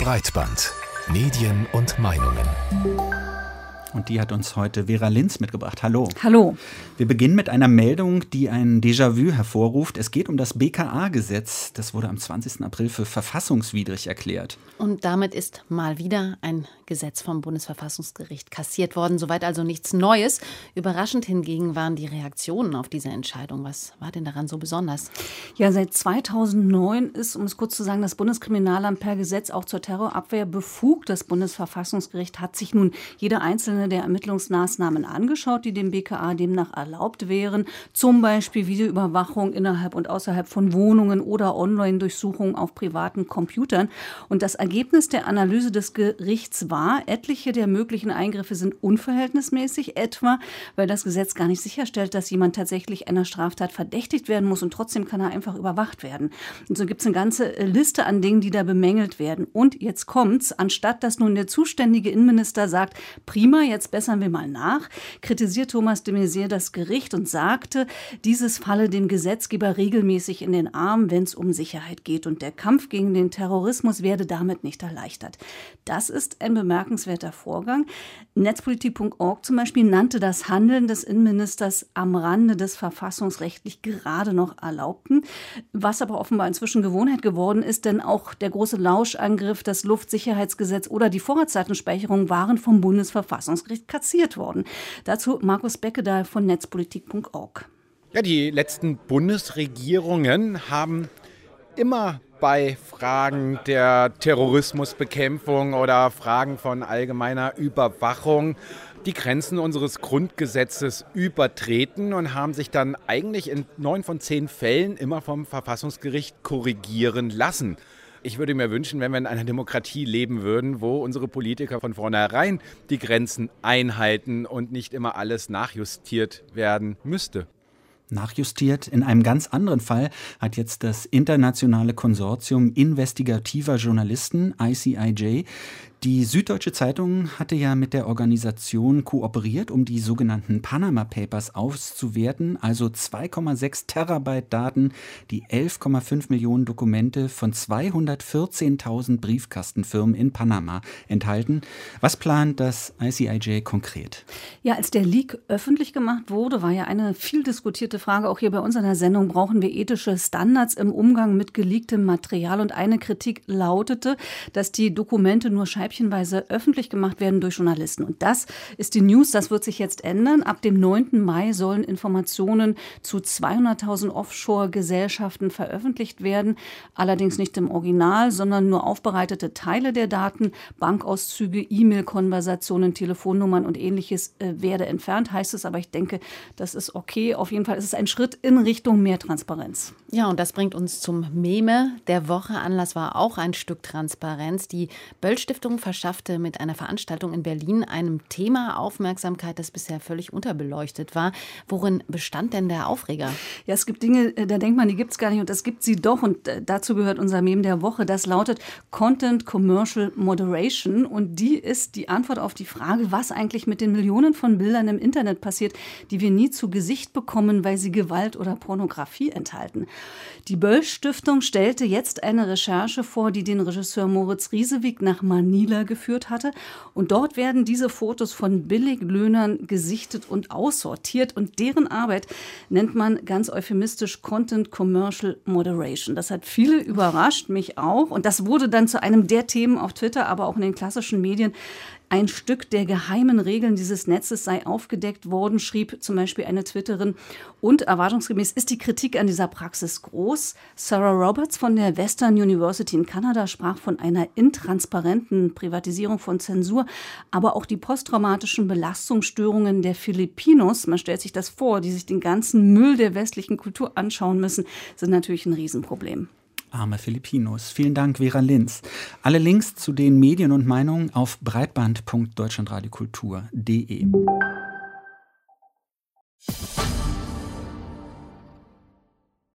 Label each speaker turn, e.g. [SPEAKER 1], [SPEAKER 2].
[SPEAKER 1] Breitband. Medien und Meinungen.
[SPEAKER 2] Und die hat uns heute Vera Linz mitgebracht. Hallo.
[SPEAKER 3] Hallo.
[SPEAKER 2] Wir beginnen mit einer Meldung, die ein Déjà-vu hervorruft. Es geht um das BKA-Gesetz. Das wurde am 20. April für verfassungswidrig erklärt.
[SPEAKER 3] Und damit ist mal wieder ein Gesetz vom Bundesverfassungsgericht kassiert worden. Soweit also nichts Neues. Überraschend hingegen waren die Reaktionen auf diese Entscheidung. Was war denn daran so besonders?
[SPEAKER 4] Ja, seit 2009 ist, um es kurz zu sagen, das Bundeskriminalamt per Gesetz auch zur Terrorabwehr befugt. Das Bundesverfassungsgericht hat sich nun jede einzelne der Ermittlungsmaßnahmen angeschaut, die dem BKA demnach erlaubt wären. Zum Beispiel Videoüberwachung innerhalb und außerhalb von Wohnungen oder Online-Durchsuchungen auf privaten Computern. Und das Ergebnis der Analyse des Gerichts war, etliche der möglichen Eingriffe sind unverhältnismäßig, etwa weil das Gesetz gar nicht sicherstellt, dass jemand tatsächlich einer Straftat verdächtigt werden muss und trotzdem kann er einfach überwacht werden. Und so gibt es eine ganze Liste an Dingen, die da bemängelt werden. Und jetzt kommt's, anstatt dass nun der zuständige Innenminister sagt, prima, jetzt bessern wir mal nach, kritisiert Thomas de Maizière das Gericht und sagte, dieses falle dem Gesetzgeber regelmäßig in den Arm, wenn es um Sicherheit geht. Und der Kampf gegen den Terrorismus werde damit nicht erleichtert. Das ist ein bemerkenswerter Vorgang. Netzpolitik.org zum Beispiel nannte das Handeln des Innenministers am Rande des verfassungsrechtlich gerade noch Erlaubten, was aber offenbar inzwischen Gewohnheit geworden ist, denn auch der große Lauschangriff, das Luftsicherheitsgesetz oder die Vorratsdatenspeicherung waren vom Bundesverfassungsgericht kassiert worden. Dazu Markus Beckedahl von Netzpolitik.org.
[SPEAKER 5] Ja, die letzten Bundesregierungen haben immer bei Fragen der Terrorismusbekämpfung oder Fragen von allgemeiner Überwachung die Grenzen unseres Grundgesetzes übertreten und haben sich dann eigentlich in 9 von 10 Fällen immer vom Verfassungsgericht korrigieren lassen. Ich würde mir wünschen, wenn wir in einer Demokratie leben würden, wo unsere Politiker von vornherein die Grenzen einhalten und nicht immer alles nachjustiert werden müsste.
[SPEAKER 2] Nachjustiert. In einem ganz anderen Fall hat jetzt das internationale Konsortium investigativer Journalisten, ICIJ, die Süddeutsche Zeitung hatte ja mit der Organisation kooperiert, um die sogenannten Panama Papers auszuwerten, also 2,6 Terabyte Daten, die 11,5 Millionen Dokumente von 214.000 Briefkastenfirmen in Panama enthalten. Was plant das ICIJ konkret?
[SPEAKER 4] Ja, als der Leak öffentlich gemacht wurde, war ja eine viel diskutierte Frage, auch hier bei uns in der Sendung, brauchen wir ethische Standards im Umgang mit geleaktem Material? Und eine Kritik lautete, dass die Dokumente nur scheibchenweise öffentlich gemacht werden durch Journalisten. Und das ist die News, das wird sich jetzt ändern. Ab dem 9. Mai sollen Informationen zu 200.000 Offshore-Gesellschaften veröffentlicht werden. Allerdings nicht im Original, sondern nur aufbereitete Teile der Daten, Bankauszüge, E-Mail-Konversationen, Telefonnummern und Ähnliches werde entfernt, heißt es. Aber ich denke, das ist okay. Auf jeden Fall ist es ein Schritt in Richtung mehr Transparenz.
[SPEAKER 3] Ja, und das bringt uns zum Meme der Woche. Anlass war auch ein Stück Transparenz. Die Böll-Stiftung verschaffte mit einer Veranstaltung in Berlin einem Thema Aufmerksamkeit, das bisher völlig unterbeleuchtet war. Worin bestand denn der Aufreger?
[SPEAKER 4] Ja, es gibt Dinge, da denkt man, die gibt es gar nicht und es gibt sie doch. Und dazu gehört unser Meme der Woche. Das lautet Content Commercial Moderation. Und die ist die Antwort auf die Frage, was eigentlich mit den Millionen von Bildern im Internet passiert, die wir nie zu Gesicht bekommen, weil sie Gewalt oder Pornografie enthalten. Die Böll-Stiftung stellte jetzt eine Recherche vor, die den Regisseur Moritz Riesewig nach Manila geführt hatte. Und dort werden diese Fotos von Billiglöhnern gesichtet und aussortiert. Und deren Arbeit nennt man ganz euphemistisch Content Commercial Moderation. Das hat viele überrascht, mich auch. Und das wurde dann zu einem der Themen auf Twitter, aber auch in den klassischen Medien. Ein Stück der geheimen Regeln dieses Netzes sei aufgedeckt worden, schrieb zum Beispiel eine Twitterin. Und erwartungsgemäß ist die Kritik an dieser Praxis groß. Sarah Roberts von der Western University in Kanada sprach von einer intransparenten Privatisierung von Zensur, aber auch die posttraumatischen Belastungsstörungen der Filipinos, man stellt sich das vor, die sich den ganzen Müll der westlichen Kultur anschauen müssen, sind natürlich ein Riesenproblem.
[SPEAKER 2] Arme Filipinos. Vielen Dank, Vera Linz. Alle Links zu den Medien und Meinungen auf breitband.deutschlandradiokultur.de.